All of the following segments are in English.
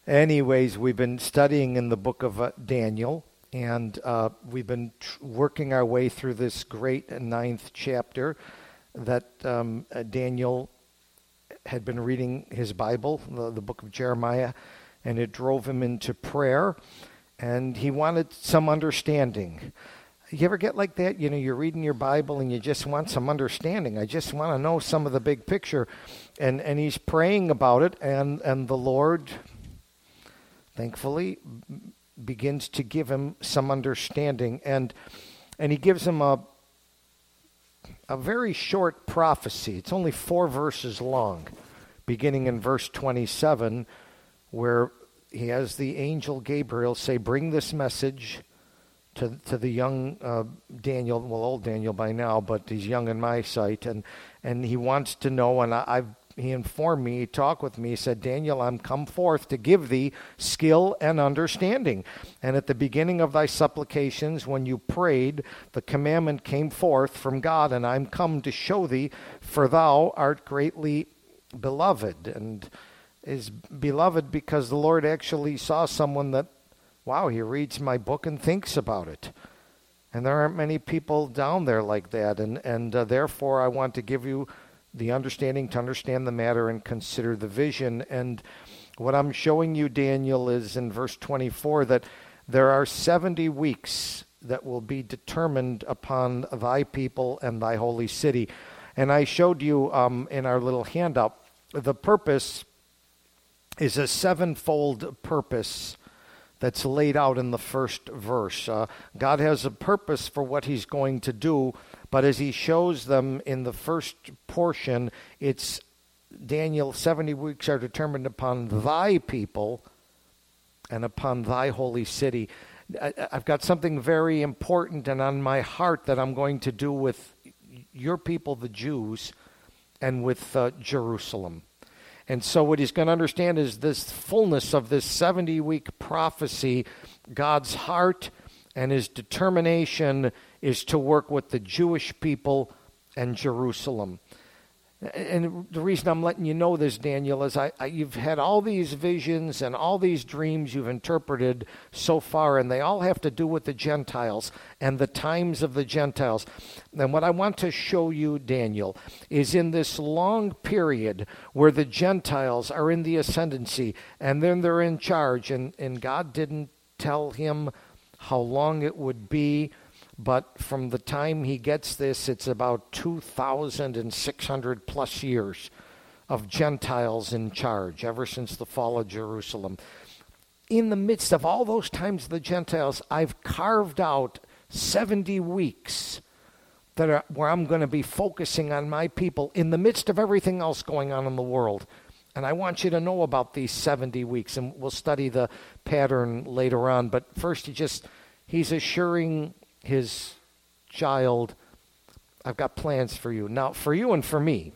Anyways, we've been studying in the book of Daniel, and we've been working our way through this great ninth chapter that Daniel had been reading his Bible, the book of Jeremiah, and it drove him into prayer, and he wanted some understanding. You ever get like that? You know, you're reading your Bible and you just want some understanding. I just want to know some of the big picture. And he's praying about it, and the Lord, thankfully, begins to give him some understanding. And he gives him a very short prophecy. It's only 4 verses long, beginning in verse 27, where he has the angel Gabriel say, "Bring this message to the young Daniel," well, old Daniel by now, but he's young in my sight, and he wants to know, and he informed me, he talked with me, he said, "Daniel, I'm come forth to give thee skill and understanding. And at the beginning of thy supplications, when you prayed, the commandment came forth from God, and I'm come to show thee, for thou art greatly beloved." And is beloved because the Lord actually saw someone that, wow, he reads my book and thinks about it. And there aren't many people down there like that. And therefore, I want to give you the understanding to understand the matter and consider the vision. And what I'm showing you, Daniel, is in verse 24 that there are 70 weeks that will be determined upon thy people and thy holy city. And I showed you in our little handout, the purpose is a 7-fold purpose that's laid out in the first verse. God has a purpose for what he's going to do, but as he shows them in the first portion, it's Daniel, 70 weeks are determined upon thy people and upon thy holy city. I've got something very important and on my heart that I'm going to do with your people, the Jews, and with Jerusalem. And so what he's going to understand is this fullness of this 70-week prophecy. God's heart and his determination is to work with the Jewish people and Jerusalem. And the reason I'm letting you know this, Daniel, is you've had all these visions and all these dreams you've interpreted so far, and they all have to do with the Gentiles and the times of the Gentiles. And what I want to show you, Daniel, is in this long period where the Gentiles are in the ascendancy, and then they're in charge, and God didn't tell him how long it would be. But from the time he gets this, it's about 2,600 plus years of Gentiles in charge, ever since the fall of Jerusalem. In the midst of all those times of the Gentiles, I've carved out 70 weeks where I'm going to be focusing on my people in the midst of everything else going on in the world. And I want you to know about these 70 weeks, and we'll study the pattern later on. But first, he's assuring his child, I've got plans for you. Now, for you and for me,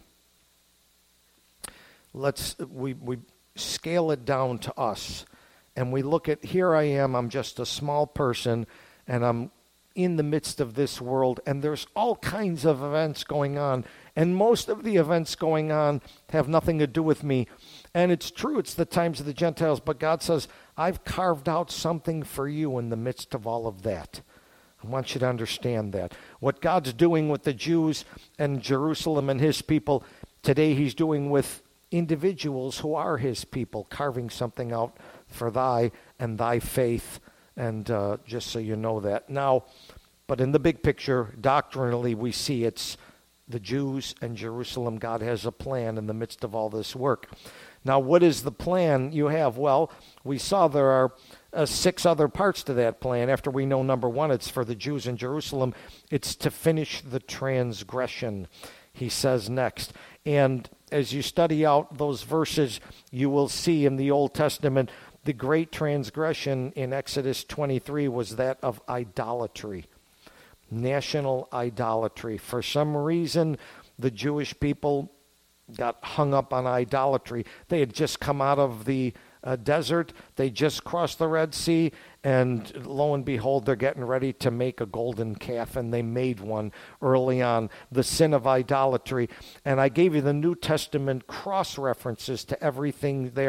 we scale it down to us, and we look at, here I am, I'm just a small person, and I'm in the midst of this world, and there's all kinds of events going on, and most of the events going on have nothing to do with me. And it's true, it's the times of the Gentiles, but God says, I've carved out something for you in the midst of all of that. I want you to understand that. What God's doing with the Jews and Jerusalem and his people, today he's doing with individuals who are his people, carving something out for thy and thy faith, and just so you know that. Now, but in the big picture, doctrinally, we see it's the Jews and Jerusalem. God has a plan in the midst of all this work. Now, what is the plan you have? Well, we saw there are 6 other parts to that plan. After we know number 1, it's for the Jews in Jerusalem. It's to finish the transgression, he says next. And as you study out those verses, you will see in the Old Testament, the great transgression in Exodus 23 was that of idolatry, national idolatry. For some reason, the Jewish people got hung up on idolatry. They had just come out of the desert. They just crossed the Red Sea, and lo and behold, they're getting ready to make a golden calf, and they made one early on, the sin of idolatry. And I gave you the New Testament cross-references to everything there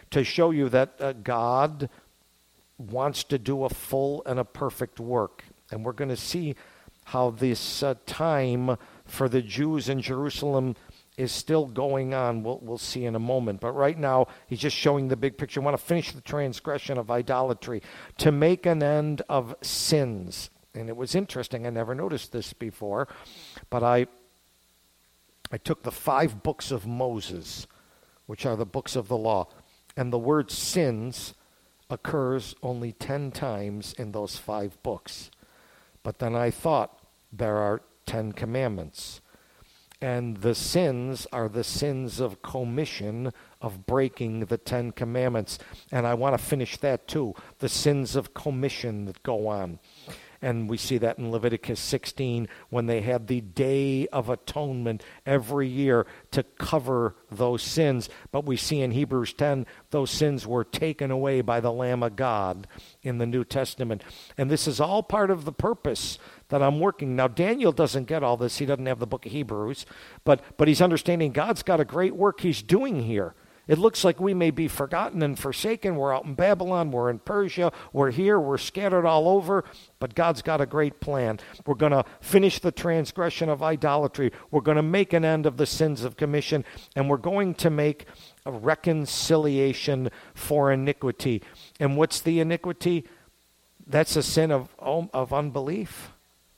to show you that God wants to do a full and a perfect work. And we're going to see how this time for the Jews in Jerusalem is still going on. We'll see in a moment. But right now, he's just showing the big picture. I want to finish the transgression of idolatry, to make an end of sins. And it was interesting. I never noticed this before. But I took the 5 books of Moses, which are the books of the law. And the word sins occurs only 10 times in those 5 books. But then I thought, there are 10 commandments. And the sins are the sins of commission, of breaking the 10 commandments. And I want to finish that too, the sins of commission that go on. And we see that in Leviticus 16 when they had the Day of Atonement every year to cover those sins. But we see in Hebrews 10 those sins were taken away by the Lamb of God in the New Testament. And this is all part of the purpose that I'm working. Now, Daniel doesn't get all this. He doesn't have the book of Hebrews. But he's understanding God's got a great work he's doing here. It looks like we may be forgotten and forsaken. We're out in Babylon. We're in Persia. We're here. We're scattered all over. But God's got a great plan. We're going to finish the transgression of idolatry. We're going to make an end of the sins of commission. And we're going to make a reconciliation for iniquity. And what's the iniquity? That's a sin of unbelief.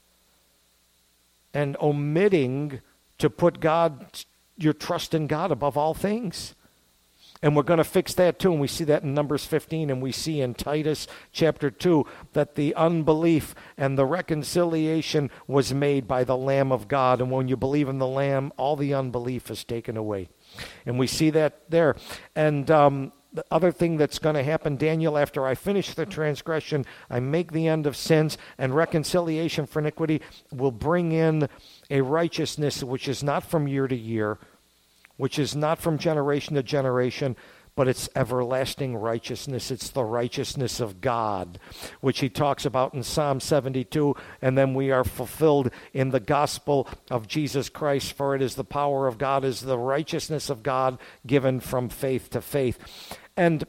And omitting to put your trust in God above all things. And we're going to fix that too. And we see that in Numbers 15, and we see in Titus chapter 2 that the unbelief and the reconciliation was made by the Lamb of God. And when you believe in the Lamb, all the unbelief is taken away. And we see that there. And the other thing that's going to happen, Daniel, after I finish the transgression, I make the end of sins, and reconciliation for iniquity will bring in a righteousness which is not from year to year, which is not from generation to generation, but it's everlasting righteousness. It's the righteousness of God, which he talks about in Psalm 72, and then we are fulfilled in the gospel of Jesus Christ, for it is the power of God, is the righteousness of God given from faith to faith. And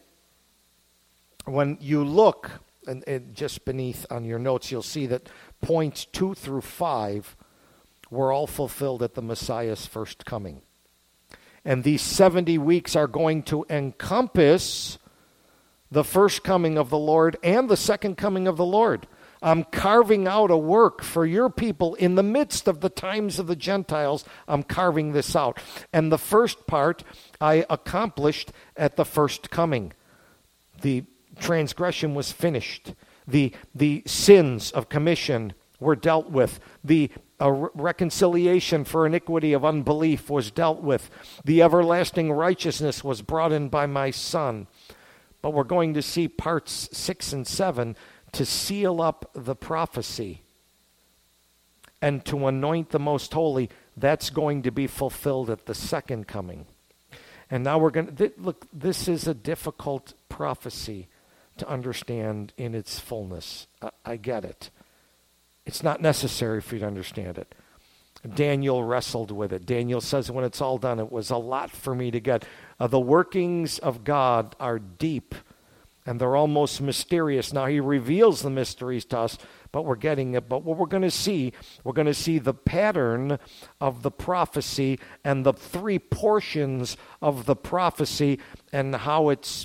when you look, and just beneath on your notes, you'll see that points 2 through 5 were all fulfilled at the Messiah's first coming. And these 70 weeks are going to encompass the first coming of the Lord and the second coming of the Lord. I'm carving out a work for your people in the midst of the times of the Gentiles. I'm carving this out. And the first part I accomplished at the first coming. The transgression was finished. The sins of commission were dealt with. The reconciliation for iniquity of unbelief was dealt with. The everlasting righteousness was brought in by my Son. But we're going to see parts 6 and 7 to seal up the prophecy and to anoint the most holy. That's going to be fulfilled at the second coming. And now we're going to look. This is a difficult prophecy to understand in its fullness. I get it. It's not necessary for you to understand it. Daniel wrestled with it. Daniel says when it's all done, it was a lot for me to get. The workings of God are deep, and they're almost mysterious. Now, he reveals the mysteries to us, but we're getting it. But what we're going to see the pattern of the prophecy and the 3 portions of the prophecy and how it's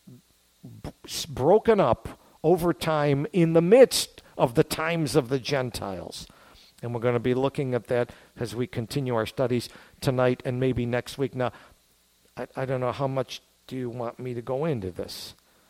broken up over time in the midst of the times of the Gentiles. And we're going to be looking at that as we continue our studies tonight and maybe next week. Now, I don't know, how much do you want me to go into this?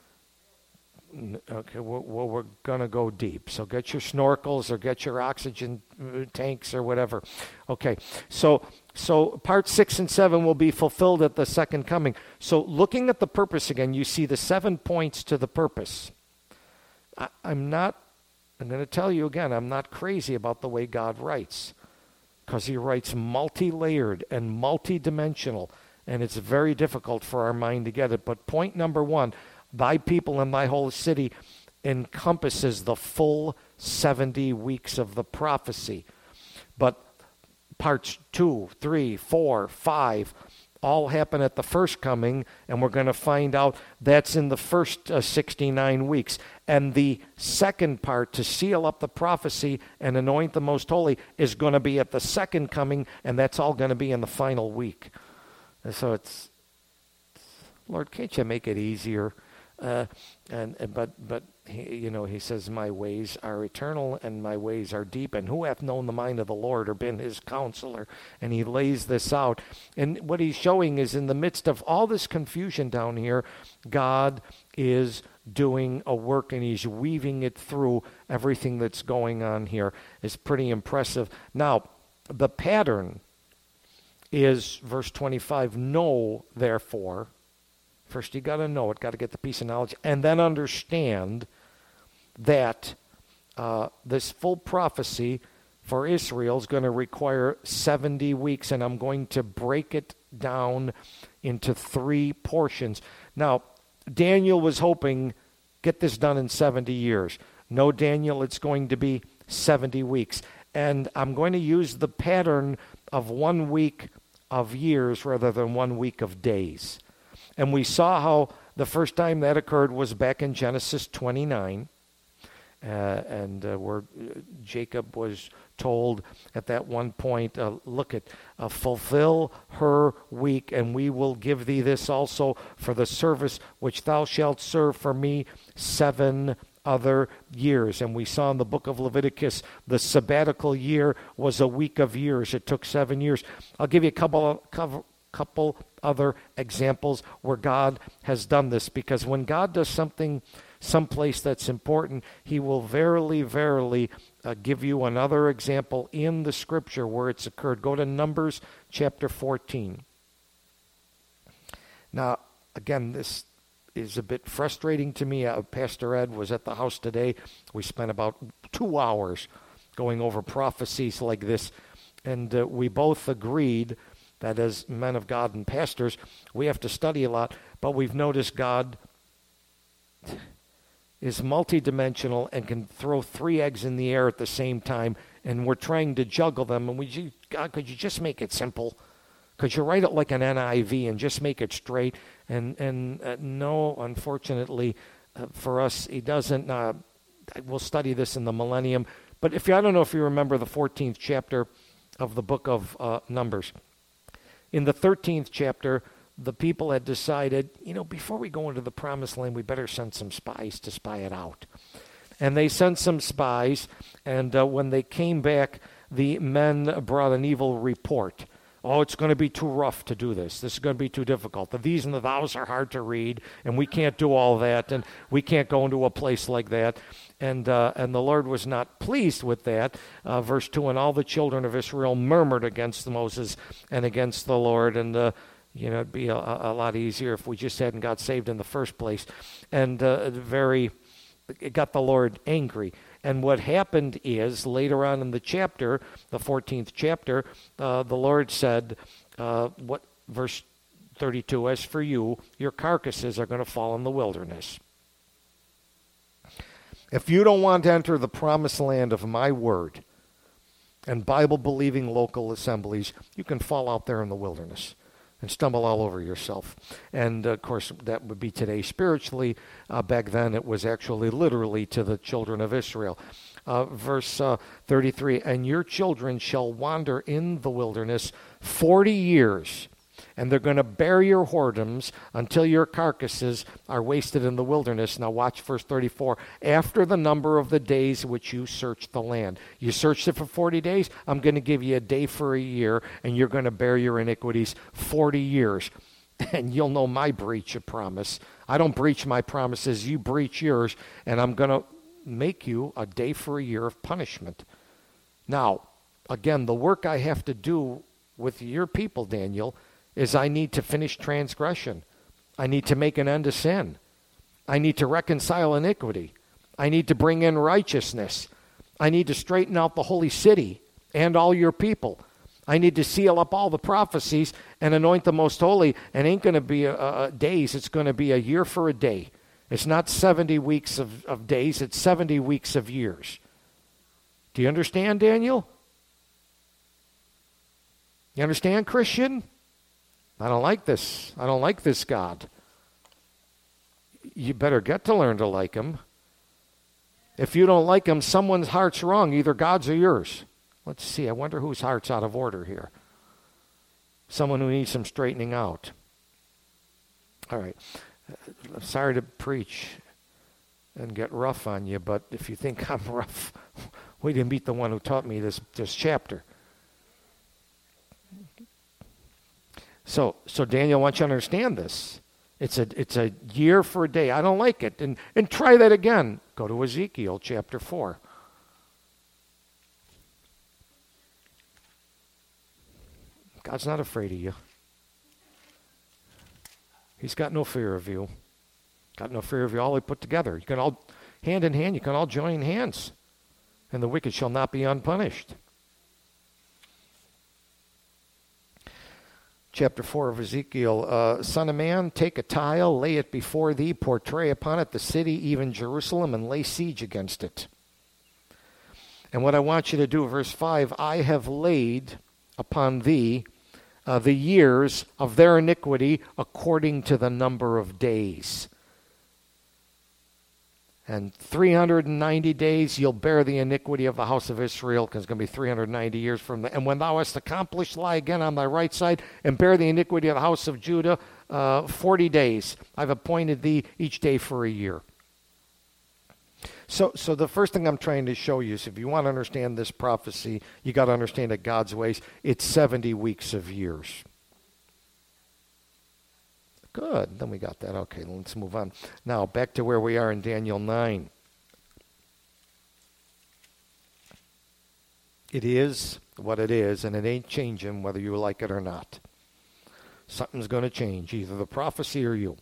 Okay, well, we're going to go deep. So get your snorkels or get your oxygen tanks or whatever. Okay, so part 6 and 7 will be fulfilled at the second coming. So looking at the purpose again, you see the 7 points to the purpose. I'm going to tell you again, I'm not crazy about the way God writes, because he writes multi-layered and multi-dimensional, and it's very difficult for our mind to get it. But point number 1, thy people and thy whole city encompasses the full 70 weeks of the prophecy. But parts 2, 3, 4, 5 all happen at the first coming, and we're going to find out that's in the first 69 weeks. And the second part, to seal up the prophecy and anoint the most holy, is going to be at the second coming, and that's all going to be in the final week. And so it's, Lord, can't you make it easier? But he says, my ways are eternal and my ways are deep, and who hath known the mind of the Lord or been his counselor? And he lays this out. And what he's showing is, in the midst of all this confusion down here, God is doing a work, and he's weaving it through everything that's going on here. It's pretty impressive. Now, the pattern is verse 25, know therefore. First, you got to know it, got to get the piece of knowledge, and then understand that this full prophecy for Israel is going to require 70 weeks, and I'm going to break it down into 3 portions. Now, Daniel was hoping, get this done in 70 years. No, Daniel, it's going to be 70 weeks. And I'm going to use the pattern of 1 week of years rather than 1 week of days. And we saw how the first time that occurred was back in Genesis 29, where Jacob was told at that one point, fulfill her week, and we will give thee this also for the service which thou shalt serve for me 7 other years. And we saw in the book of Leviticus, the sabbatical year was a week of years. It took 7 years. I'll give you a couple other examples where God has done this, because when God does something someplace that's important, he will verily, verily give you another example in the scripture where it's occurred. Go to Numbers chapter 14. Now, again, this is a bit frustrating to me. Pastor Ed was at the house today. We spent about 2 hours going over prophecies like this, and we both agreed that as men of God and pastors, we have to study a lot, but we've noticed God is multidimensional and can throw 3 eggs in the air at the same time, and we're trying to juggle them. And God, could you just make it simple? Could you write it like an NIV and just make it straight? And no, unfortunately, for us, he doesn't. We'll study this in the millennium. But I don't know if you remember the 14th chapter of the book of Numbers. In the 13th chapter, the people had decided, before we go into the promised land, we better send some spies to spy it out. And they sent some spies, and when they came back, the men brought an evil report. Oh, it's going to be too rough to do this. This is going to be too difficult. The these and the thous are hard to read, and we can't do all that, and we can't go into a place like that. And the Lord was not pleased with that. Verse 2, and all the children of Israel murmured against Moses and against the Lord. And, it'd be a lot easier if we just hadn't got saved in the first place. And it got the Lord angry. And what happened is, later on in the chapter, the 14th chapter, the Lord said, verse 32, as for you, your carcasses are going to fall in the wilderness. If you don't want to enter the promised land of my word and Bible-believing local assemblies, you can fall out there in the wilderness and stumble all over yourself. And, of course, that would be today spiritually. Back then, it was actually literally to the children of Israel. Verse 33, and your children shall wander in the wilderness 40 years, and they're going to bear your whoredoms until your carcasses are wasted in the wilderness. Now watch verse 34. After the number of the days which you searched the land. You searched it for 40 days. I'm going to give you a day for a year, and you're going to bear your iniquities 40 years. And you'll know my breach of promise. I don't breach my promises. You breach yours, and I'm going to make you a day for a year of punishment. Now, again, the work I have to do with your people, Daniel, is I need to finish transgression. I need to make an end to sin. I need to reconcile iniquity. I need to bring in righteousness. I need to straighten out the holy city and all your people. I need to seal up all the prophecies and anoint the most holy. And ain't going to be days. It's going to be a year for a day. It's not 70 weeks of days. It's 70 weeks of years. Do you understand, Daniel? You understand, Christian? I don't like this. I don't like this God. You better get to learn to like him. If you don't like him, someone's heart's wrong, either God's or yours. Let's see, I wonder whose heart's out of order here. Someone who needs some straightening out. All right. I'm sorry to preach and get rough on you, but if you think I'm rough, we didn't meet the one who taught me this chapter. So Daniel, I want you to understand this. It's a year for a day. I don't like it. And try that again. Go to Ezekiel chapter 4. God's not afraid of you. He's got no fear of you. Got no fear of you all he put together. You can all, hand in hand, you can all join hands. And the wicked shall not be unpunished. Chapter 4 of Ezekiel, Son of man, take a tile, lay it before thee, portray upon it the city, even Jerusalem, and lay siege against it. And what I want you to do, verse 5, I have laid upon thee the years of their iniquity according to the number of days. And 390 days you'll bear the iniquity of the house of Israel, because it's going to be 390 years from the. And when thou hast accomplished, lie again on thy right side, and bear the iniquity of the house of Judah 40 days. I've appointed thee each day for a year. So the first thing I'm trying to show you is if you want to understand this prophecy, you got to understand it God's ways. It's 70 weeks of years. Good. Then we got that. Okay, let's move on. Now, back to where we are in Daniel 9. It is what it is, and it ain't changing whether you like it or not. Something's going to change, either the prophecy or you.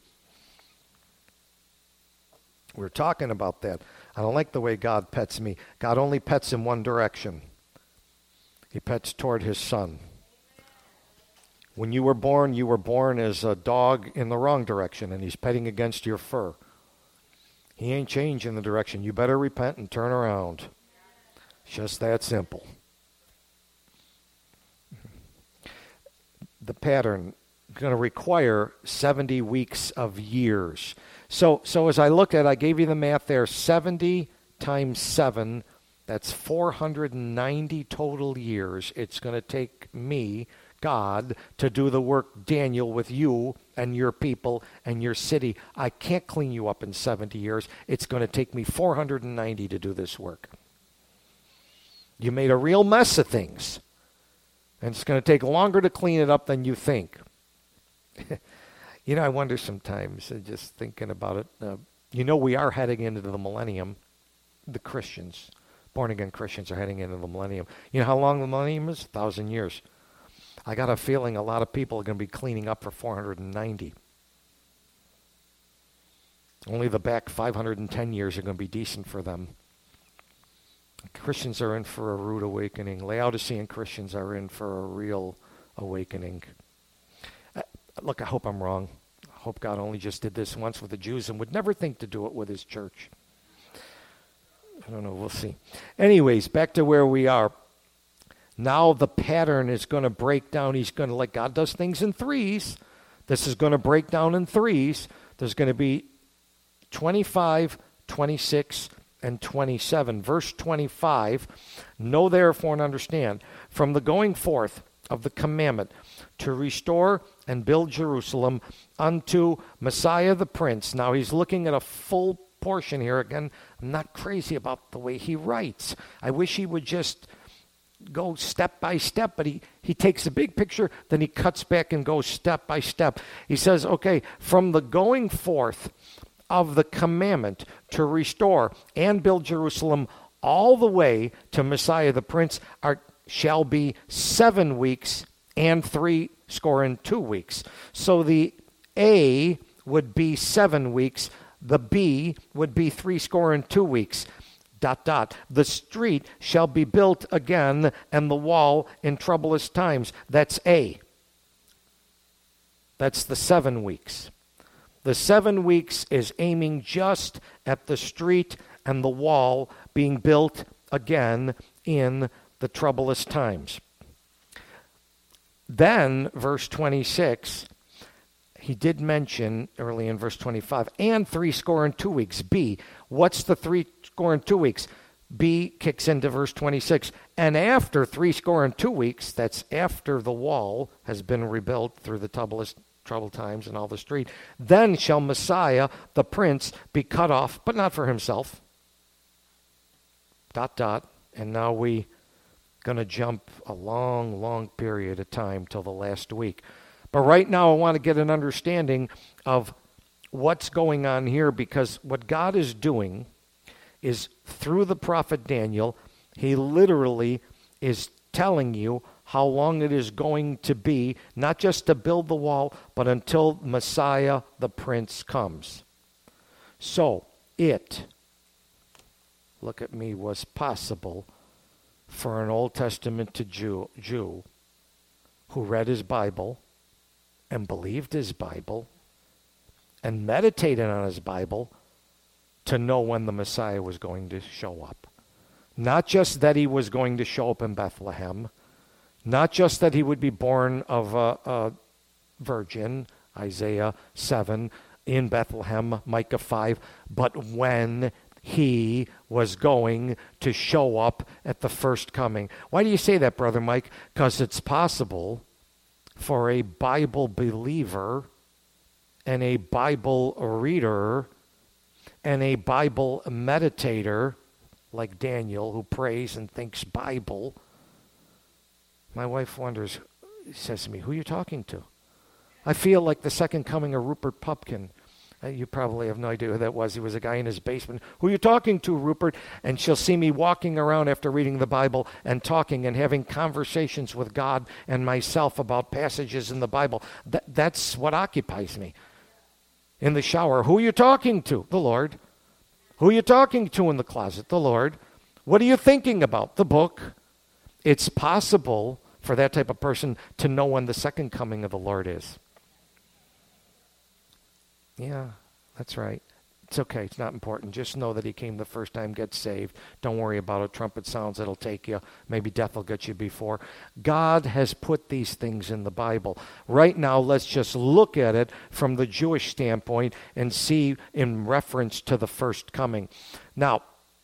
We're talking about that. I don't like the way God pets me. God only pets in one direction. He pets toward his son. When you were born as a dog in the wrong direction, and he's petting against your fur. He ain't changing the direction. You better repent and turn around. It's just that simple. The pattern is going to require 70 weeks of years. So as I looked at it, I gave you the math there. 70 times 7, that's 490 total years. It's going to take me, God, to do the work, Daniel, with you and your people and your city. I can't clean you up in 70 years. It's going to take me 490 to do this work. You made a real mess of things, and it's going to take longer to clean it up than you think. You know, I wonder sometimes, just thinking about it, we are heading into the millennium. The Christians, born-again Christians, are heading into the millennium. You know how long the millennium is? 1,000 years. I got a feeling a lot of people are going to be cleaning up for 490. Only the back 510 years are going to be decent for them. Christians are in for a rude awakening. Laodicean Christians are in for a real awakening. Look, I hope I'm wrong. I hope God only just did this once with the Jews and would never think to do it with his church. I don't know. We'll see. Anyways, back to where we are. Now the pattern is going to break down. He's going to, like God does things in threes. This is going to break down in threes. There's going to be 25, 26, and 27. Verse 25, know therefore and understand, from the going forth of the commandment to restore and build Jerusalem unto Messiah the Prince. Now he's looking at a full portion here. Again, I'm not crazy about the way he writes. I wish he would just go step by step, but he takes the big picture, then he cuts back and goes step by step. He says, okay, from the going forth of the commandment to restore and build Jerusalem all the way to Messiah the Prince shall be 7 weeks and 62 weeks. So the A would be 7 weeks, the B would be 62 weeks. ... The street shall be built again, and the wall in troublous times. That's A. That's the 7 weeks. The 7 weeks is aiming just at the street and the wall being built again in the troublous times. Then, verse 26, he did mention early in verse 25, and 62 weeks. B, what's the 62 weeks? B kicks into verse 26. And after 62 weeks, that's after the wall has been rebuilt through the troubled times and all the street, then shall Messiah, the prince, be cut off, but not for himself. ... And now we going to jump a long, long period of time till the last week. But right now I want to get an understanding of what's going on here, because what God is doing is through the prophet Daniel, he literally is telling you how long it is going to be, not just to build the wall, but until Messiah the Prince comes. So look at me, was possible for an Old Testament Jew who read his Bible and believed his Bible and meditated on his Bible to know when the Messiah was going to show up. Not just that he was going to show up in Bethlehem, not just that he would be born of a virgin, Isaiah 7, in Bethlehem, Micah 5, but when he was going to show up at the first coming. Why do you say that, Brother Mike? Because it's possible for a Bible believer and a Bible reader and a Bible meditator like Daniel, who prays and thinks Bible. My wife wonders, says to me, who are you talking to? I feel like the second coming of Rupert Pupkin. You probably have no idea who that was. He was a guy in his basement. Who are you talking to, Rupert? And she'll see me walking around after reading the Bible and talking and having conversations with God and myself about passages in the Bible. That's what occupies me. In the shower, who are you talking to? The Lord. Who are you talking to in the closet? The Lord. What are you thinking about? The book. It's possible for that type of person to know when the second coming of the Lord is. Yeah, that's right. It's okay. It's not important. Just know that he came the first time, get saved. Don't worry about it. Trumpet sounds, it'll take you. Maybe death will get you before. God has put these things in the Bible. Right now, let's just look at it from the Jewish standpoint and see in reference to the first coming. Now,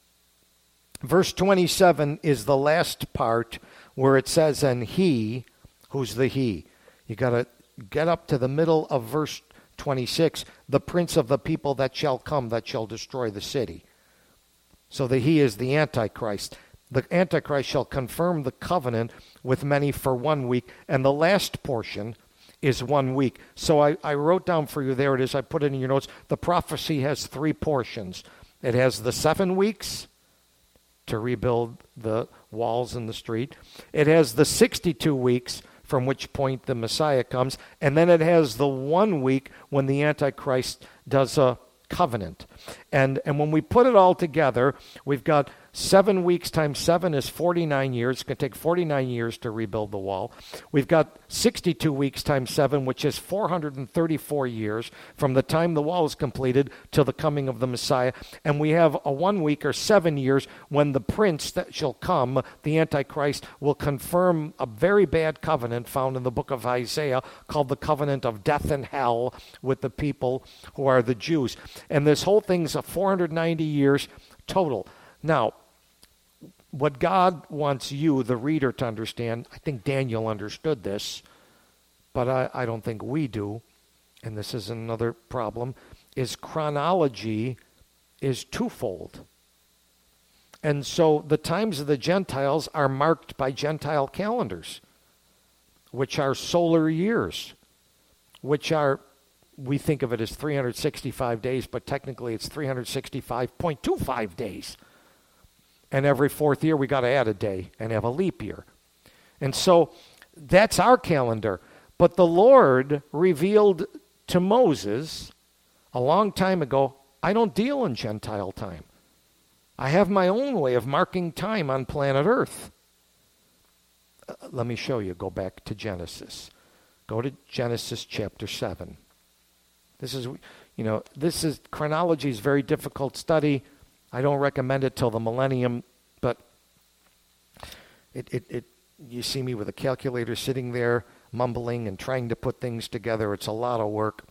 verse 27 is the last part where it says, and he, who's the he? You got to get up to the middle of verse 26, the prince of the people that shall come, that shall destroy the city. So the he is the Antichrist. The Antichrist shall confirm the covenant with many for 1 week, and the last portion is 1 week. So I wrote down for you, there it is, I put it in your notes. The prophecy has 3 portions. It has the 7 weeks to rebuild the walls in the street. It has the 62 weeks from which point the Messiah comes, and then it has the 1 week when the Antichrist does a covenant. And when we put it all together, we've got 7 weeks times 7 is 49 years. It's going to take 49 years to rebuild the wall. We've got 62 weeks times 7, which is 434 years from the time the wall is completed till the coming of the Messiah. And we have a 1 week or 7 years when the prince that shall come, the Antichrist, will confirm a very bad covenant found in the book of Isaiah called the covenant of death and hell with the people who are the Jews. And this whole thing's 490 years total. Now, what God wants you, the reader, to understand, I think Daniel understood this, but I don't think we do, and this is another problem, is chronology is twofold. And so the times of the Gentiles are marked by Gentile calendars, which are solar years, which are, we think of it as 365 days, but technically it's 365.25 days. And every 4th year we got to add a day and have a leap year. And so that's our calendar. But the Lord revealed to Moses a long time ago, I don't deal in Gentile time. I have my own way of marking time on planet Earth. Let me show you. Go back to Genesis. Go to Genesis chapter 7. This is chronology is a very difficult study. I don't recommend it till the millennium, but you see me with a calculator sitting there. mumbling and trying to put things together. It's a lot of work.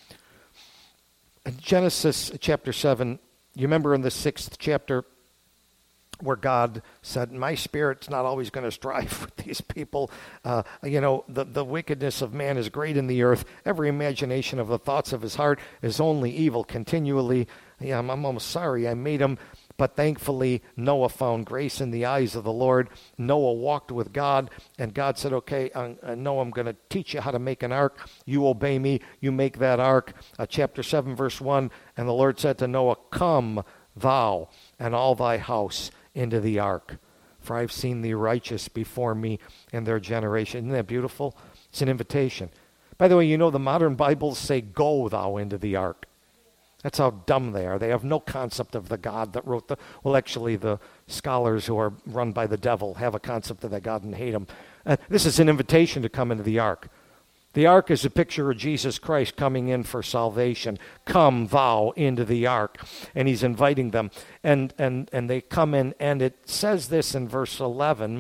In Genesis chapter 7, you remember in the 6th chapter where God said, my spirit's not always going to strive with these people. The wickedness of man is great in the earth. Every imagination of the thoughts of his heart is only evil continually. Yeah, I'm almost sorry I made him. But thankfully, Noah found grace in the eyes of the Lord. Noah walked with God, and God said, okay, Noah, I'm going to teach you how to make an ark. You obey me. You make that ark. Chapter 7, verse 1, and the Lord said to Noah, come, thou and all thy house into the ark, for I've seen thee righteous before me in their generation. Isn't that beautiful? It's an invitation. By the way, you know the modern Bibles say, go thou into the ark. That's how dumb they are. They have no concept of the God that wrote actually the scholars who are run by the devil have a concept of that God and hate him. This is an invitation to come into the ark. The ark is a picture of Jesus Christ coming in for salvation. Come thou into the ark. And he's inviting them. And they come in, and it says this in verse 11,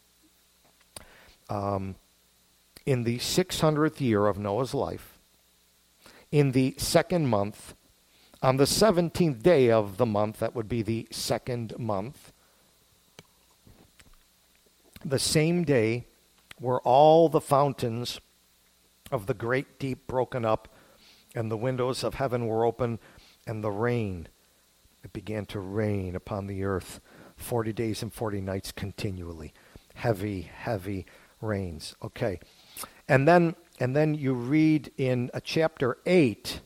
in the 600th year of Noah's life, in the second month, on the 17th day of the month, that would be the second month, the same day were all the fountains of the great deep broken up, and the windows of heaven were open, and the rain, it began to rain upon the earth 40 days and 40 nights continually. Heavy, heavy rains. Okay. And then you read in chapter 8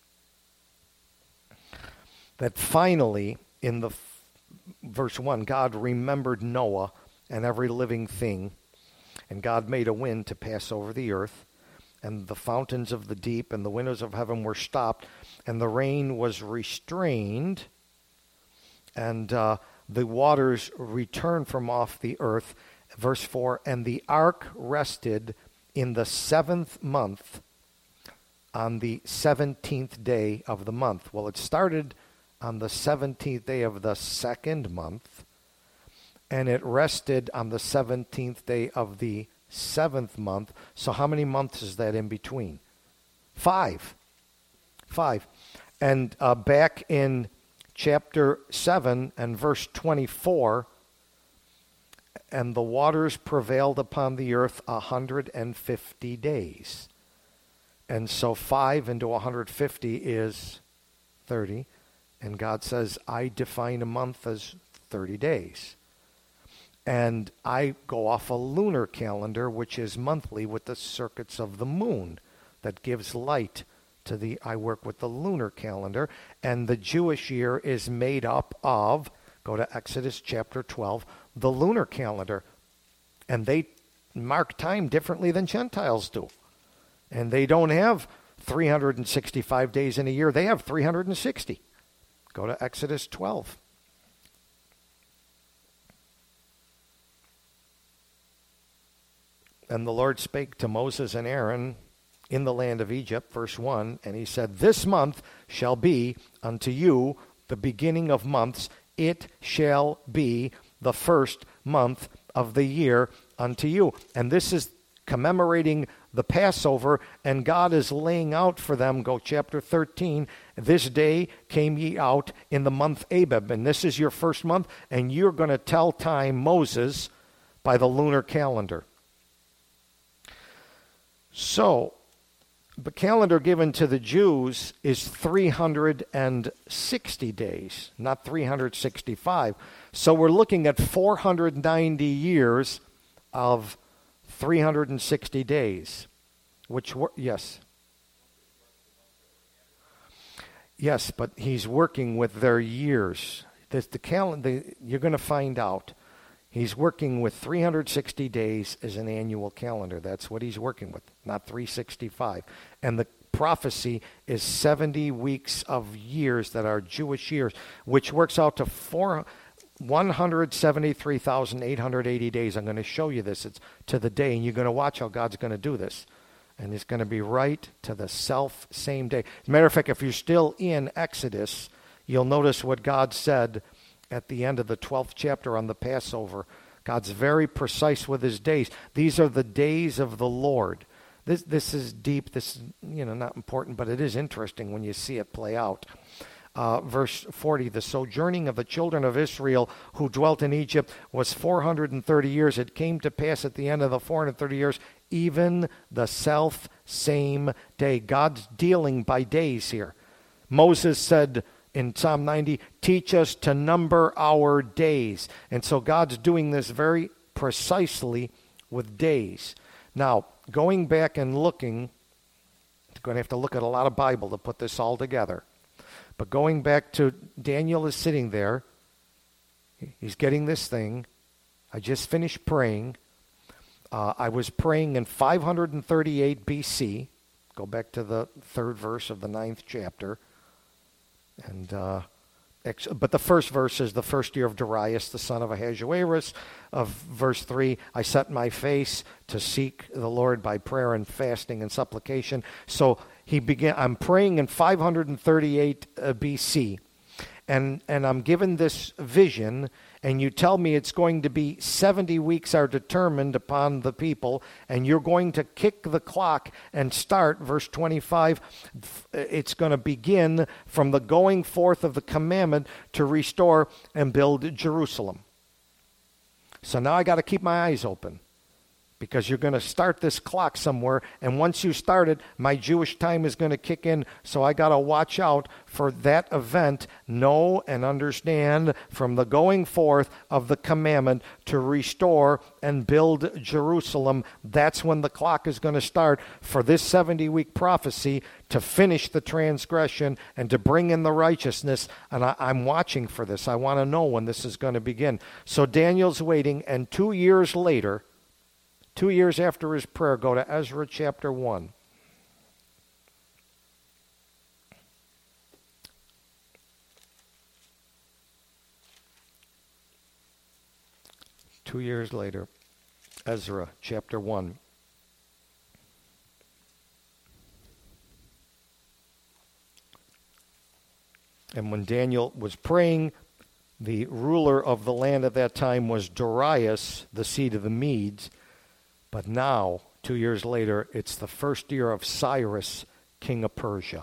that finally, in the verse 1, God remembered Noah and every living thing, and God made a wind to pass over the earth, and the fountains of the deep and the windows of heaven were stopped, and the rain was restrained, and the waters returned from off the earth. Verse 4, and the ark rested in the 7th month on the 17th day of the month. Well, it started on the 17th day of the second month, and it rested on the 17th day of the 7th month. So how many months is that in between? 5. And back in chapter 7 and verse 24, and the waters prevailed upon the earth 150 days. And so 5 into 150 is 30. And God says, I define a month as 30 days. And I go off a lunar calendar, which is monthly with the circuits of the moon that gives light to I work with the lunar calendar. And the Jewish year is made up of, go to Exodus chapter 12, the lunar calendar. And they mark time differently than Gentiles do. And they don't have 365 days in a year. They have 360. Go to Exodus 12. And the Lord spake to Moses and Aaron in the land of Egypt, verse 1, and he said, this month shall be unto you the beginning of months. It shall be the first month of the year unto you. And this is commemorating the Passover, and God is laying out for them, go chapter 13, this day came ye out in the month Abib, and this is your first month, and you're going to tell time, Moses, by the lunar calendar. So, the calendar given to the Jews is 360 days, not 365. So we're looking at 490 years of 360 days, which were, yes. Yes, but he's working with their years. The calendar, you're going to find out. He's working with 360 days as an annual calendar. That's what he's working with, not 365. And the prophecy is 70 weeks of years that are Jewish years, which works out to 173,880 days. I'm going to show you this. It's to the day, and you're going to watch how God's going to do this. And it's going to be right to the same day. As a matter of fact, if you're still in Exodus, you'll notice what God said at the end of the 12th chapter on the Passover. God's very precise with his days. These are the days of the Lord. This is deep. This is, not important, but it is interesting when you see it play out. Verse 40, the sojourning of the children of Israel who dwelt in Egypt was 430 years. It came to pass at the end of the 430 years, even the self same day. God's dealing by days here. Moses said in Psalm 90, teach us to number our days. And so God's doing this very precisely with days. Now, going back and looking, I'm going to have to look at a lot of Bible to put this all together. But going back to Daniel is sitting there. He's getting this thing. I just finished praying. I was praying in 538 BC. Go back to the 3rd verse of the 9th chapter. And but the first verse is the first year of Darius, the son of Ahasuerus. Of verse 3, I set my face to seek the Lord by prayer and fasting and supplication. So I'm praying in 538 BC. And I'm given this vision, and you tell me it's going to be 70 weeks are determined upon the people, and you're going to kick the clock and start, verse 25, it's going to begin from the going forth of the commandment to restore and build Jerusalem. So now I got to keep my eyes open, because you're going to start this clock somewhere, and once you start it, my Jewish time is going to kick in, so I got to watch out for that event, know and understand from the going forth of the commandment to restore and build Jerusalem. That's when the clock is going to start for this 70-week prophecy to finish the transgression and to bring in the righteousness, and I'm watching for this. I want to know when this is going to begin. So Daniel's waiting, and 2 years later, 2 years after his prayer, go to Ezra chapter 1. Two years later, Ezra chapter 1. And when Daniel was praying, the ruler of the land at that time was Darius, the seed of the Medes. But now, 2 years later, it's the first year of Cyrus, king of Persia.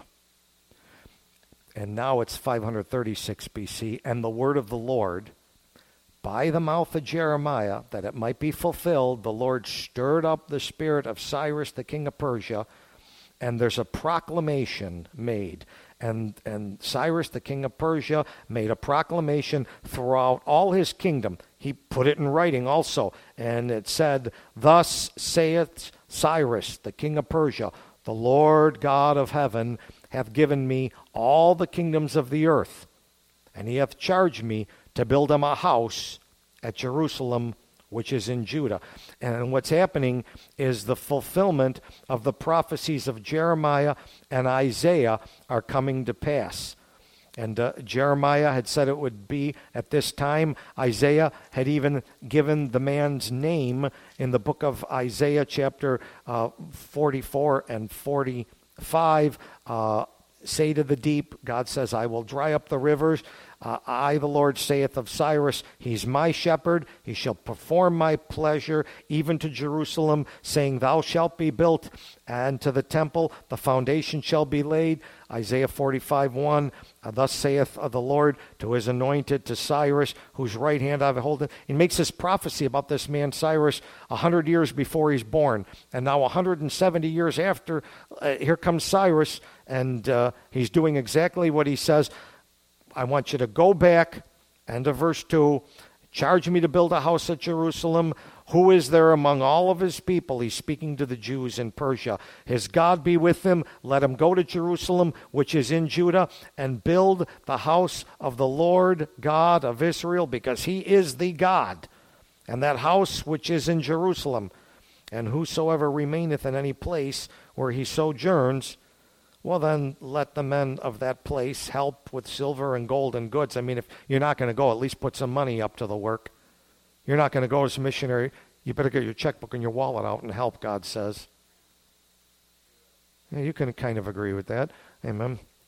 And now it's 536 BC, and the word of the Lord, by the mouth of Jeremiah, that it might be fulfilled, the Lord stirred up the spirit of Cyrus, the king of Persia, and there's a proclamation made. And Cyrus, the king of Persia, made a proclamation throughout all his kingdom. He put it in writing also, and it said, thus saith Cyrus, the king of Persia, the Lord God of heaven hath given me all the kingdoms of the earth, and he hath charged me to build him a house at Jerusalem, which is in Judah. And what's happening is the fulfillment of the prophecies of Jeremiah and Isaiah are coming to pass. And Jeremiah had said it would be at this time. Isaiah had even given the man's name in the book of Isaiah chapter 44 and 45. Say to the deep, God says, I will dry up the rivers. I, the Lord, saith of Cyrus, he's my shepherd. He shall perform my pleasure, even to Jerusalem, saying, thou shalt be built, and to the temple the foundation shall be laid. Isaiah 45:1, thus saith the Lord to his anointed, to Cyrus, whose right hand I have holden. He makes this prophecy about this man Cyrus 100 years before he's born. And now 170 years after, here comes Cyrus, and he's doing exactly what he says. I want you to go back, end of verse 2, charge me to build a house at Jerusalem. Who is there among all of his people? He's speaking to the Jews in Persia. His God be with him. Let him go to Jerusalem, which is in Judah, and build the house of the Lord God of Israel, because he is the God. And that house which is in Jerusalem. And whosoever remaineth in any place where he sojourns, well, then let the men of that place help with silver and gold and goods. I mean, if you're not going to go, at least put some money up to the work. You're not going to go as a missionary. You better get your checkbook and your wallet out and help, God says. Yeah, you can kind of agree with that. Amen.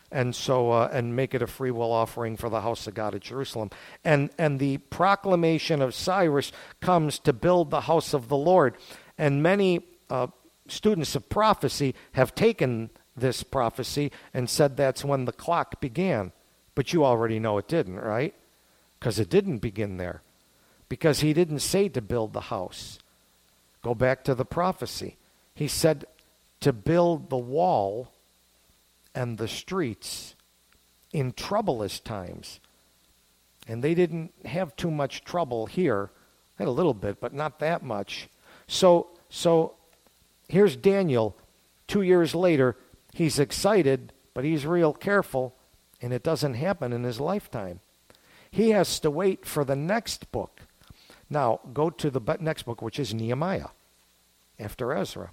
And so, and make it a free will offering for the house of God at Jerusalem. And the proclamation of Cyrus comes to build the house of the Lord. And many students of prophecy have taken this prophecy and said that's when the clock began. But you already know it didn't, right? Because it didn't begin there. Because he didn't say to build the house. Go back to the prophecy. He said to build the wall and the streets in troublous times. And they didn't have too much trouble here. They had a little bit, but not that much. So here's Daniel. 2 years later, he's excited, but he's real careful, and it doesn't happen in his lifetime. He has to wait for the next book. Now, go to the next book, which is Nehemiah, after Ezra.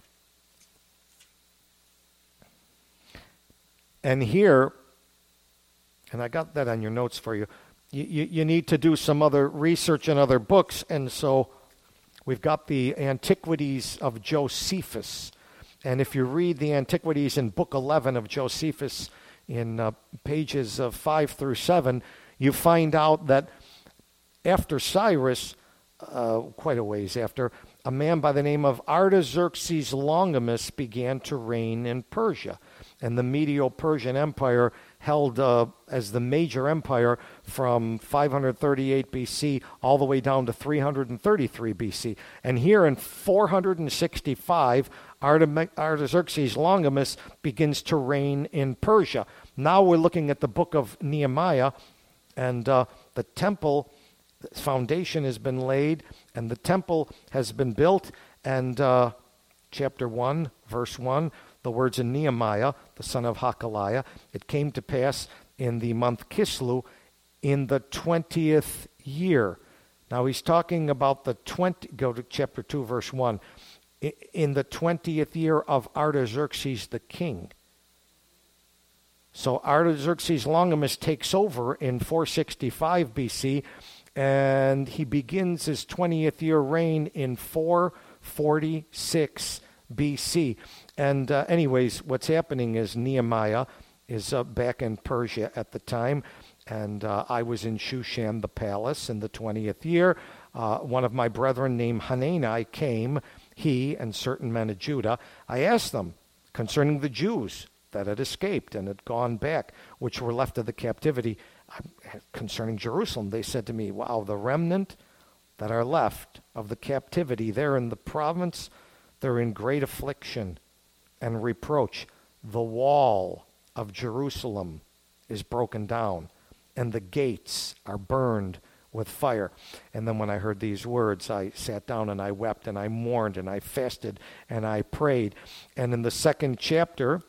And here, and I got that on your notes for you, you need to do some other research in other books, and so we've got the Antiquities of Josephus. And if you read the Antiquities in Book 11 of Josephus in pages 5 through 7, you find out that after Cyrus, quite a ways after, a man by the name of Artaxerxes Longimus began to reign in Persia. And the Medo-Persian Empire held as the major empire from 538 BC all the way down to 333 BC. And here in 465, Artaxerxes Longimus begins to reign in Persia. Now we're looking at the book of Nehemiah, and the temple foundation has been laid, and the temple has been built, and chapter 1, verse 1, the words in Nehemiah, the son of Hakaliah, it came to pass in the month Kislev in the 20th year. Now he's talking about go to chapter 2, verse 1, in the 20th year of Artaxerxes the king. So Artaxerxes Longimus takes over in 465 BC, and he begins his 20th year reign in 446 BC. And anyways, what's happening is Nehemiah is back in Persia at the time, and I was in Shushan the palace in the 20th year. One of my brethren named Hanani came, he and certain men of Judah. I asked them concerning the Jews that had escaped and had gone back, which were left of the captivity. Concerning Jerusalem, they said to me, wow, the remnant that are left of the captivity there in the province, they're in great affliction and reproach. The wall of Jerusalem is broken down, and the gates are burned with fire. And then when I heard these words, I sat down and I wept and I mourned and I fasted and I prayed. And in the second chapter,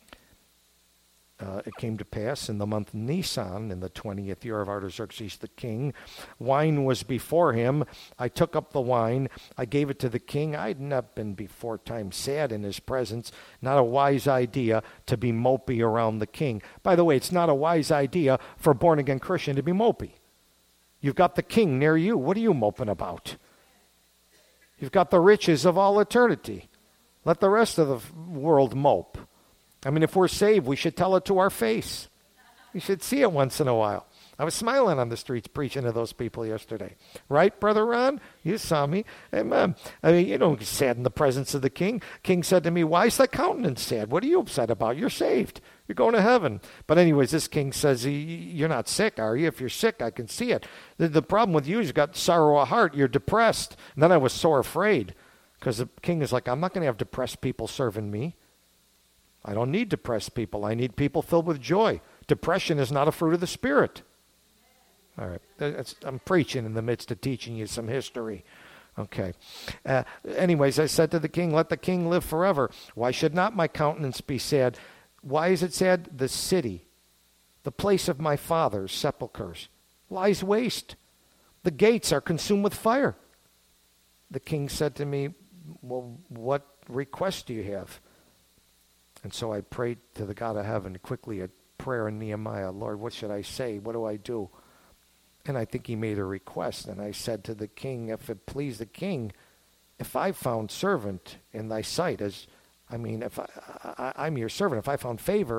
it came to pass in the month Nisan, in the 20th year of Artaxerxes the king, wine was before him. I took up the wine. I gave it to the king. I had not been before time sad in his presence. Not a wise idea to be mopey around the king. By the way, it's not a wise idea for a born-again Christian to be mopey. You've got the king near you. What are you moping about? You've got the riches of all eternity. Let the rest of the world mope. I mean, if we're saved, we should tell it to our face. We should see it once in a while. I was smiling on the streets preaching to those people yesterday. Right, Brother Ron? You saw me. Amen. I mean, you don't get sad in the presence of the king. King said to me, why is thy countenance sad? What are you upset about? You're saved. You're going to heaven. But anyways, this king says, you're not sick, are you? If you're sick, I can see it. The problem with you is you've got sorrow of heart. You're depressed. And then I was sore afraid because the king is like, I'm not going to have depressed people serving me. I don't need depressed people. I need people filled with joy. Depression is not a fruit of the Spirit. All right. I'm preaching in the midst of teaching you some history. Okay. Anyways, I said to the king, let the king live forever. Why should not my countenance be sad? Why is it sad? The city, the place of my father's sepulchres, lies waste. The gates are consumed with fire. The king said to me, well, what request do you have? And so I prayed to the God of heaven quickly, a prayer in Nehemiah, Lord, what should I say? What do I do? And I think he made a request. And I said to the king, if it please the king, if I found servant in thy sight, if I'm your servant, if I found favor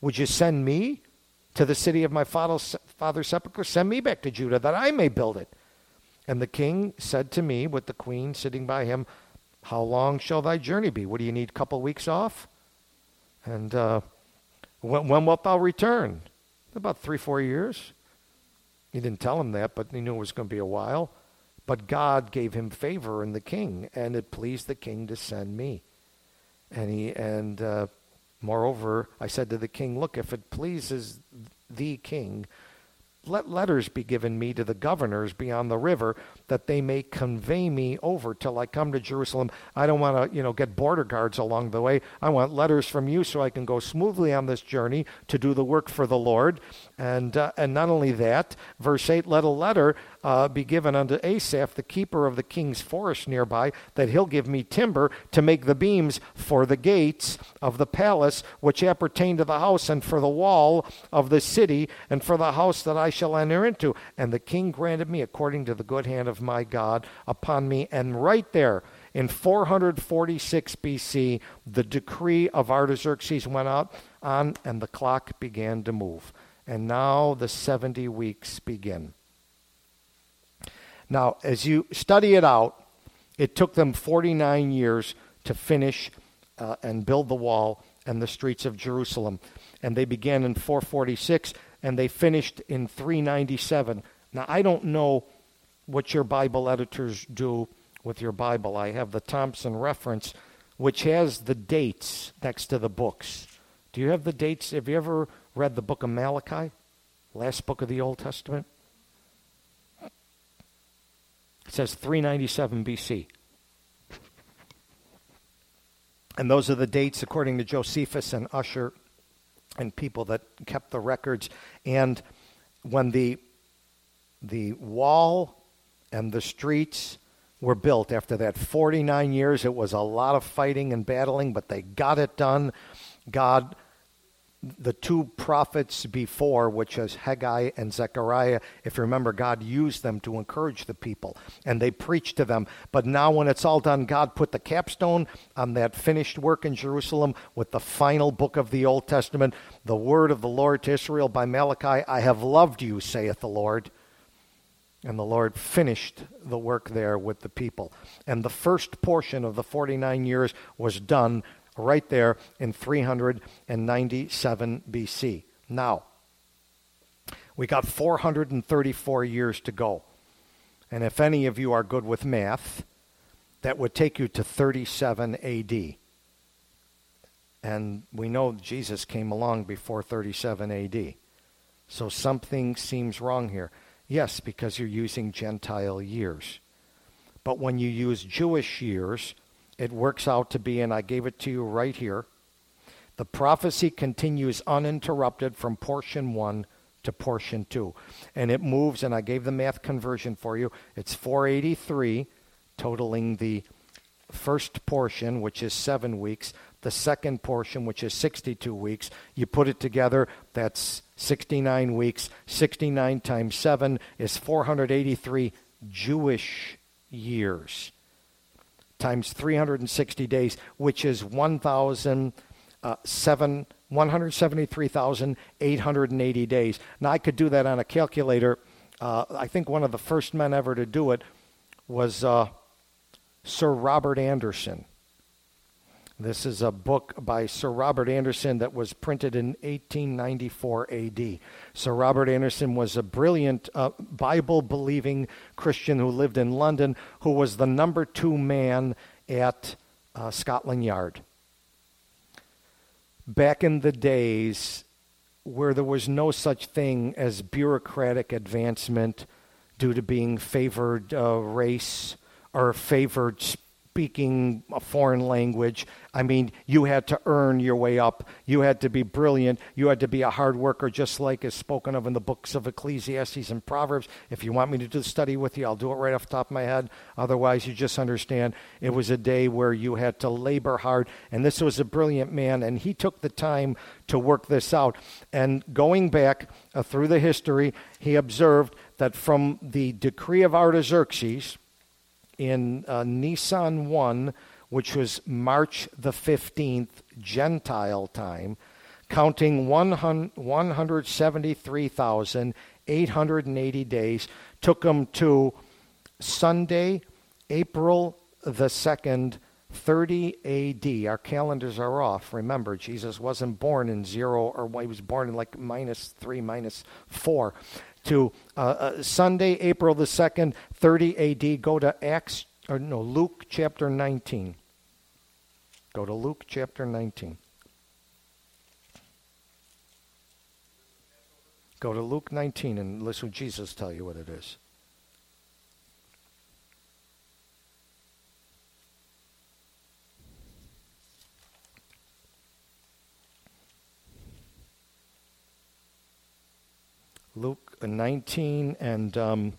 Would you send me to the city of my father's sepulchre? Send me back to Judah that I may build it. And the king said to me, with the queen sitting by him, how long shall thy journey be? What do you need, a couple weeks off? And when wilt thou return? About 3-4 years. He didn't tell him that, but he knew it was going to be a while. But God gave him favor in the king, and it pleased the king to send me. And moreover, I said to the king, look, if it pleases thee, king, let letters be given me to the governors beyond the river, that they may convey me over till I come to Jerusalem. I don't want to, get border guards along the way. I want letters from you so I can go smoothly on this journey to do the work for the Lord. And not only that, verse 8, let a letter be given unto Asaph, the keeper of the king's forest nearby, that he'll give me timber to make the beams for the gates of the palace, which appertain to the house, and for the wall of the city, and for the house that I shall enter into. And the king granted me according to the good hand of my God upon me. And right there, in 446 BC, the decree of Artaxerxes went out on, and the clock began to move. And now the 70 weeks begin. Now, as you study it out, it took them 49 years to finish and build the wall and the streets of Jerusalem. And they began in 446, and they finished in 397. Now, I don't know what your Bible editors do with your Bible. I have the Thompson reference, which has the dates next to the books. Do you have the dates? Have you ever read the book of Malachi, last book of the Old Testament? It says 397 BC. And those are the dates according to Josephus and Usher and people that kept the records. And when the wall and the streets were built after that 49 years, it was a lot of fighting and battling, but they got it done. God, the two prophets before, which is Haggai and Zechariah, if you remember, God used them to encourage the people, and they preached to them. But now when it's all done, God put the capstone on that finished work in Jerusalem with the final book of the Old Testament, the word of the Lord to Israel by Malachi, I have loved you, saith the Lord. And the Lord finished the work there with the people. And the first portion of the 49 years was done right there in 397 BC. Now, we got 434 years to go. And if any of you are good with math, that would take you to 37 AD. And we know Jesus came along before 37 AD. So something seems wrong here. Yes, because you're using Gentile years. But when you use Jewish years, it works out to be, and I gave it to you right here, the prophecy continues uninterrupted from portion 1 to portion 2. And it moves, and I gave the math conversion for you. It's 483, totaling the first portion, which is 7 weeks, the second portion, which is 62 weeks. You put it together, that's 69 weeks. 69 times 7 is 483 Jewish years times 360 days, which is 173,880 days. Now, I could do that on a calculator. I think one of the first men ever to do it was Sir Robert Anderson. This is a book by Sir Robert Anderson that was printed in 1894 AD. Sir Robert Anderson was a brilliant Bible-believing Christian who lived in London, who was the number 2 man at Scotland Yard. Back in the days where there was no such thing as bureaucratic advancement due to being favored race or favored speaking a foreign language. I mean, you had to earn your way up. You had to be brilliant. You had to be a hard worker, just like is spoken of in the books of Ecclesiastes and Proverbs. If you want me to do the study with you, I'll do it right off the top of my head. Otherwise, you just understand it was a day where you had to labor hard. And this was a brilliant man, and he took the time to work this out. And going back through the history, he observed that from the decree of Artaxerxes, in Nisan 1, which was March the 15th, Gentile time, counting 173,880 days, took them to Sunday, April the 2nd, 30 A.D. Our calendars are off. Remember, Jesus wasn't born in 0, or he was born in like -3, -4. To Sunday, April the 2nd, 30 A.D. Go to Luke chapter 19. Go to Luke chapter 19. Go to Luke 19 and listen to Jesus tell you what it is. Luke 19, and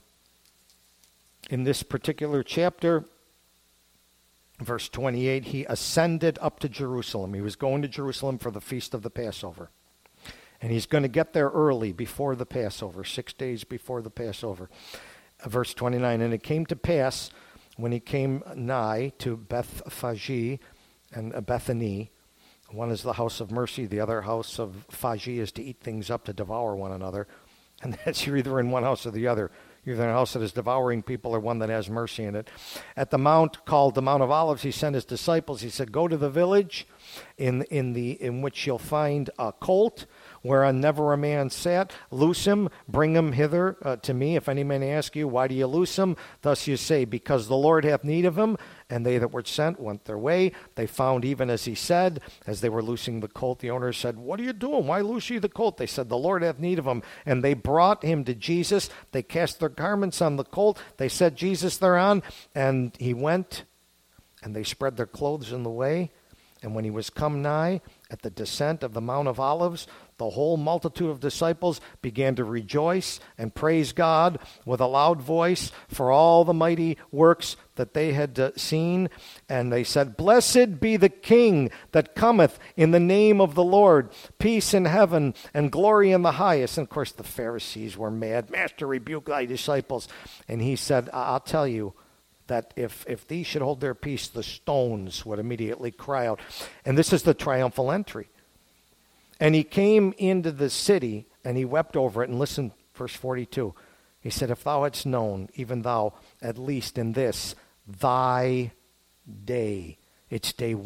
in this particular chapter, verse 28, he ascended up to Jerusalem. He was going to Jerusalem for the feast of the Passover. And he's going to get there early before the Passover, 6 days before the Passover. Verse 29, and it came to pass when he came nigh to Bethphage and Bethany. One is the house of mercy, the other house of Phage is to eat things up, to devour one another. And that's, you're either in one house or the other. You're either in a house that is devouring people or one that has mercy in it. At the mount called the Mount of Olives, he sent his disciples. He said, go to the village in which you'll find a colt whereon never a man sat. Loose him, bring him hither to me. If any man ask you, why do you loose him? Thus you say, because the Lord hath need of him. And they that were sent went their way. They found even as he said. As they were loosing the colt, the owner said, what are you doing? Why loose ye the colt? They said, the Lord hath need of him. And they brought him to Jesus. They cast their garments on the colt. They set Jesus thereon. And he went, and they spread their clothes in the way. And when he was come nigh at the descent of the Mount of Olives, the whole multitude of disciples began to rejoice and praise God with a loud voice for all the mighty works that they had seen. And they said, blessed be the King that cometh in the name of the Lord, peace in heaven and glory in the highest. And of course the Pharisees were mad. Master, rebuke thy disciples. And he said, I'll tell you, that if these should hold their peace, the stones would immediately cry out. And this is the triumphal entry. And he came into the city, and he wept over it. And listen, verse 42. He said, if thou hadst known, even thou, at least in this, thy day. It's day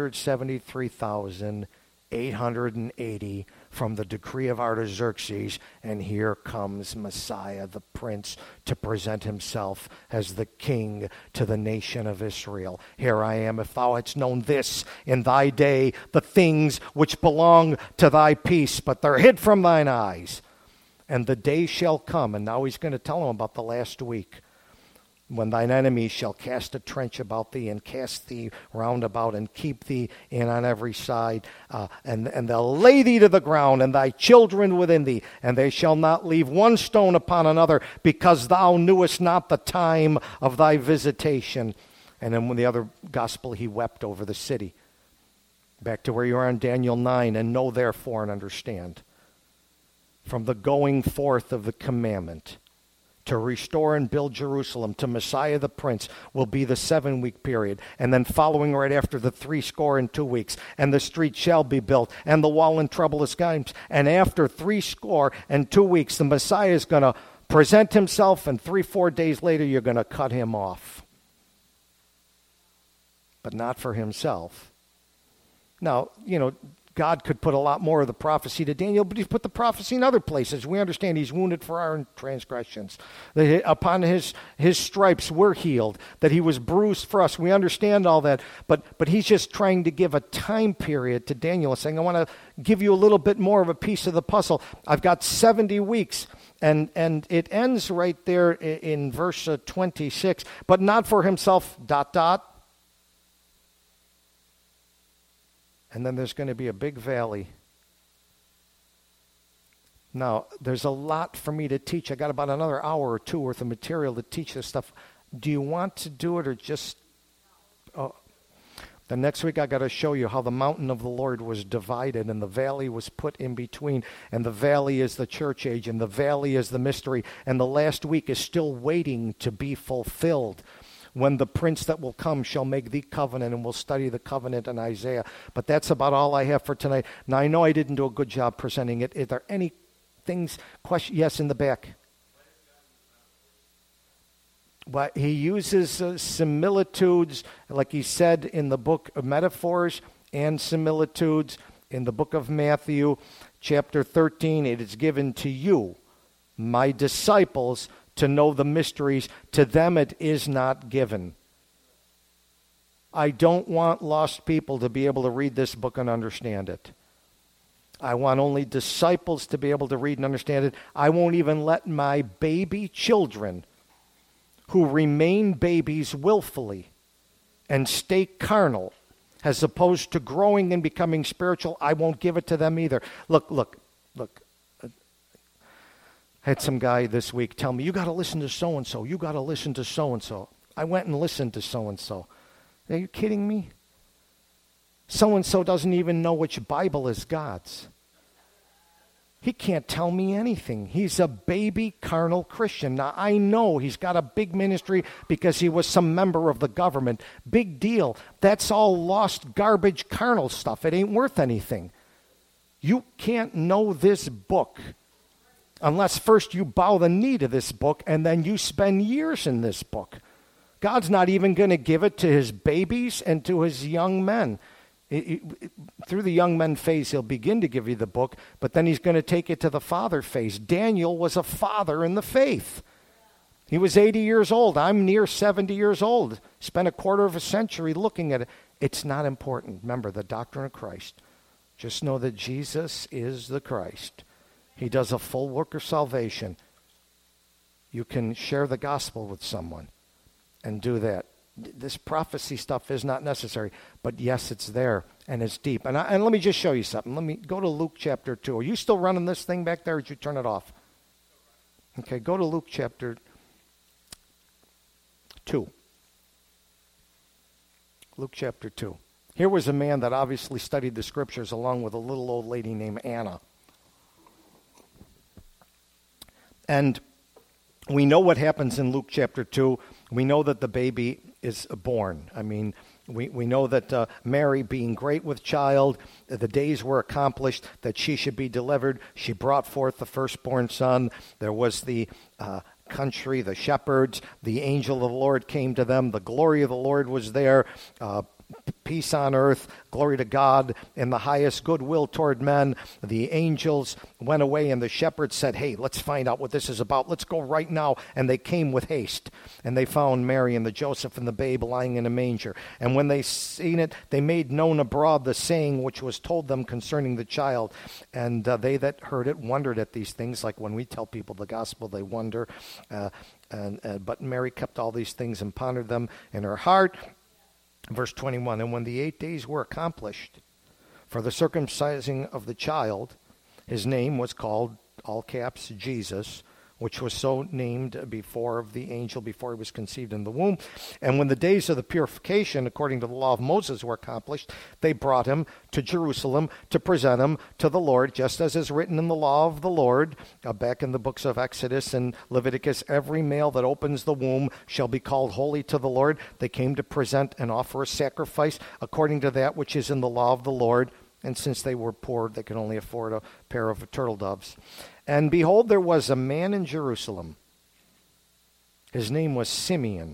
173,880 from the decree of Artaxerxes, and here comes Messiah, the Prince, to present himself as the King to the nation of Israel. Here I am, if thou hadst known this in thy day, the things which belong to thy peace, but they're hid from thine eyes. And the day shall come, and now he's going to tell them about the last week, when thine enemies shall cast a trench about thee and cast thee round about and keep thee in on every side, and they'll lay thee to the ground and thy children within thee, and they shall not leave one stone upon another, because thou knewest not the time of thy visitation. And then when the other gospel, he wept over the city. Back to where you are in Daniel 9, and know therefore and understand. From the going forth of the commandment to restore and build Jerusalem to Messiah the Prince will be the 7-week period. And then following right after the 62 weeks. And the street shall be built, and the wall in troublous times. And after 62 weeks, the Messiah is going to present himself, and 3-4 days later, you're going to cut him off. But not for himself. Now, God could put a lot more of the prophecy to Daniel, but he's put the prophecy in other places. We understand he's wounded for our transgressions. That upon his stripes we're healed. That he was bruised for us. We understand all that. But he's just trying to give a time period to Daniel, saying, I want to give you a little bit more of a piece of the puzzle. I've got 70 weeks. And it ends right there in verse 26. But not for himself, ... And then there's going to be a big valley. Now, there's a lot for me to teach. I got about another hour or two worth of material to teach this stuff. Do you want to do it or just... Oh. The next week I got to show you how the mountain of the Lord was divided and the valley was put in between. And the valley is the church age and the valley is the mystery. And the last week is still waiting to be fulfilled. when the prince that will come shall make the covenant, and we'll study the covenant in Isaiah. But that's about all I have for tonight. Now, I know I didn't do a good job presenting it. Is there any things, question? Yes, in the back. But he uses similitudes, like he said in the book of metaphors and similitudes in the book of Matthew, chapter 13. It is given to you, my disciples, to know the mysteries. To them it is not given. I don't want lost people to be able to read this book and understand it. I want only disciples to be able to read and understand it. I won't even let my baby children who remain babies willfully and stay carnal as opposed to growing and becoming spiritual, I won't give it to them either. Look. I had some guy this week tell me, you got to listen to so-and-so. You got to listen to so-and-so. I went and listened to so-and-so. Are you kidding me? So-and-so doesn't even know which Bible is God's. He can't tell me anything. He's a baby carnal Christian. Now, I know he's got a big ministry because he was some member of the government. Big deal. That's all lost garbage carnal stuff. It ain't worth anything. You can't know this book unless first you bow the knee to this book and then you spend years in this book. God's not even going to give it to his babies and to his young men. Through the young men phase, he'll begin to give you the book, but then he's going to take it to the father phase. Daniel was a father in the faith. He was 80 years old. I'm near 70 years old. Spent a quarter of a century looking at it. It's not important. Remember, the doctrine of Christ. Just know that Jesus is the Christ. He does a full work of salvation. You can share the gospel with someone and do that. This prophecy stuff is not necessary, but yes, it's there, and it's deep. And let me just show you something. Let me go to Luke chapter 2. Are you still running this thing back there, or did you turn it off? Okay, go to Luke chapter 2. Luke chapter 2. Here was a man that obviously studied the scriptures along with a little old lady named Anna. And we know what happens in Luke chapter 2. We know that the baby is born. I mean, we know that Mary, being great with child, the days were accomplished that she should be delivered. She brought forth the firstborn son. There was the country, the shepherds. The angel of the Lord came to them. The glory of the Lord was there. Peace on earth, glory to God, in the highest goodwill toward men. The angels went away, and the shepherds said, hey, let's find out what this is about. Let's go right now. And they came with haste, and they found Mary and the Joseph and the babe lying in a manger. And when they seen it, they made known abroad the saying which was told them concerning the child. And they that heard it wondered at these things, like when we tell people the gospel, they wonder. But Mary kept all these things and pondered them in her heart. Verse 21, and when the 8 days were accomplished for the circumcising of the child, his name was called, all caps, Jesus, which was so named before of the angel before he was conceived in the womb. And when the days of the purification, according to the law of Moses, were accomplished, they brought him to Jerusalem to present him to the Lord, just as is written in the law of the Lord, back in the books of Exodus and Leviticus, every male that opens the womb shall be called holy to the Lord. They came to present and offer a sacrifice according to that which is in the law of the Lord. And since they were poor, they could only afford a pair of turtle doves. And behold, there was a man in Jerusalem. His name was Simeon.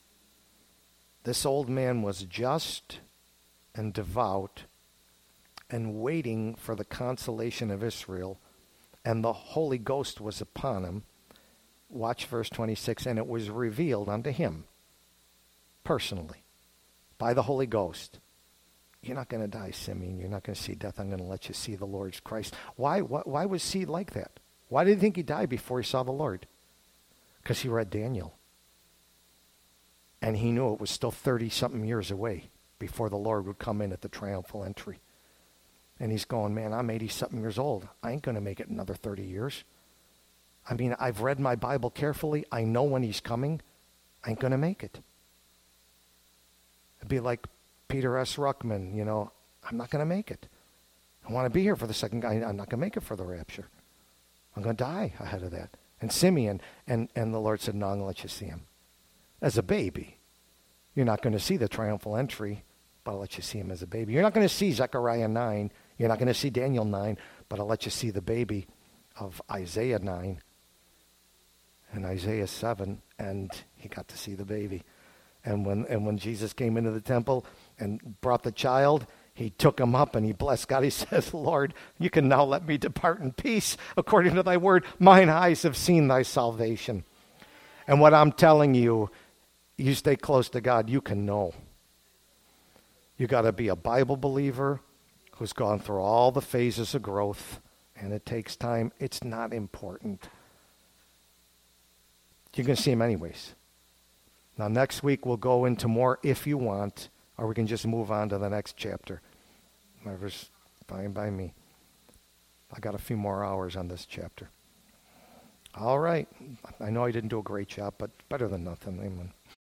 This old man was just and devout and waiting for the consolation of Israel. And the Holy Ghost was upon him. Watch verse 26. And it was revealed unto him personally by the Holy Ghost. You're not going to die, Simeon. You're not going to see death. I'm going to let you see the Lord's Christ. Why was he like that? Why did he think he died before he saw the Lord? Because he read Daniel. And he knew it was still 30-something years away before the Lord would come in at the triumphal entry. And he's going, man, I'm 80-something years old. I ain't going to make it another 30 years. I mean, I've read my Bible carefully. I know when he's coming. I ain't going to make it. It'd be like Peter S. Ruckman, I'm not going to make it. I want to be here for the second guy. I'm not going to make it for the rapture. I'm going to die ahead of that. And Simeon, and the Lord said, no, I'm going to let you see him. As a baby. You're not going to see the triumphal entry, but I'll let you see him as a baby. You're not going to see Zechariah 9. You're not going to see Daniel 9, but I'll let you see the baby of Isaiah 9 and Isaiah 7, and he got to see the baby. And when Jesus came into the temple and brought the child, he took him up and he blessed God. He says, Lord, you can now let me depart in peace according to thy word. Mine eyes have seen thy salvation. And what I'm telling you, you stay close to God, you can know. You got to be a Bible believer who's gone through all the phases of growth, and it takes time. It's not important. You're going to see him anyways. Now, next week we'll go into more if you want, or we can just move on to the next chapter. Whatever's fine by me. I got a few more hours on this chapter. All right. I know I didn't do a great job, but better than nothing. Amen.